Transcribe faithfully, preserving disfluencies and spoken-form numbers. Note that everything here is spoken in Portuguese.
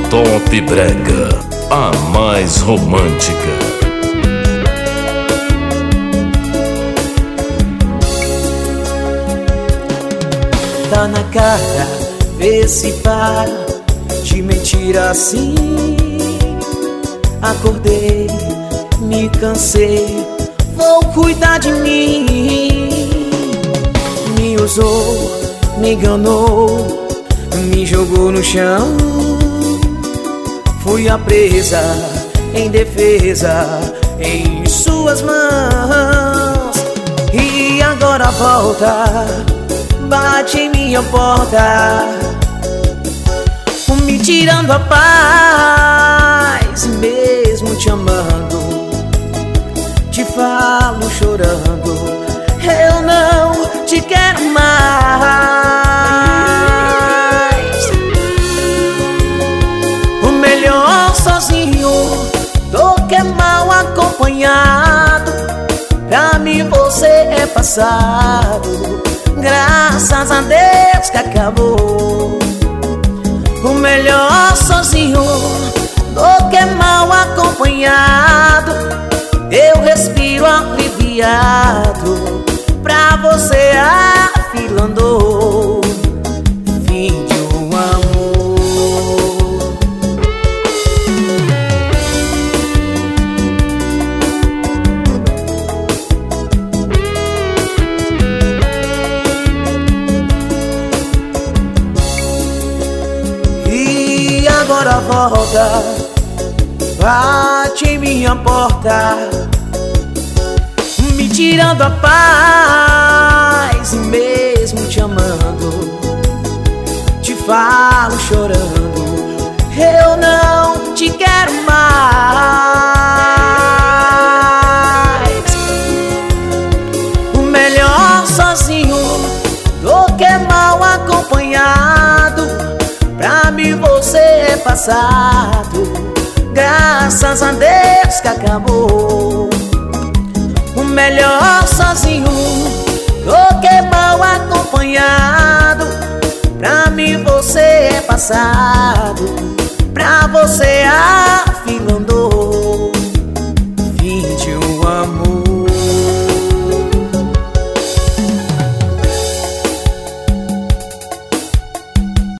Top Brega, a mais romântica. Tá na cara, vê se para de mentir assim. Acordei, me cansei, vou cuidar de mim. Me usou, me enganou, me jogou no chão. Fui a presa, em defesa, em suas mãos. E agora volta, bate em minha porta, me tirando a paz. Mesmo te amando, te falo chorando, eu não te quero mais. O melhor sozinho do que mal acompanhado. Pra mim você é passado, graças a Deus que acabou. O melhor sozinho do que mal acompanhado. Eu respiro aliviado, pra você a fila andou. Fim de um amor. E agora volta, bate em minha porta, me tirando a paz. E mesmo te amando, te falo chorando, eu não te quero mais. O melhor sozinho do que mal acompanhado. Pra mim você é passado, graças a Deus que acabou. O melhor sozinho do que mal acompanhado. Pra mim você é passado, pra você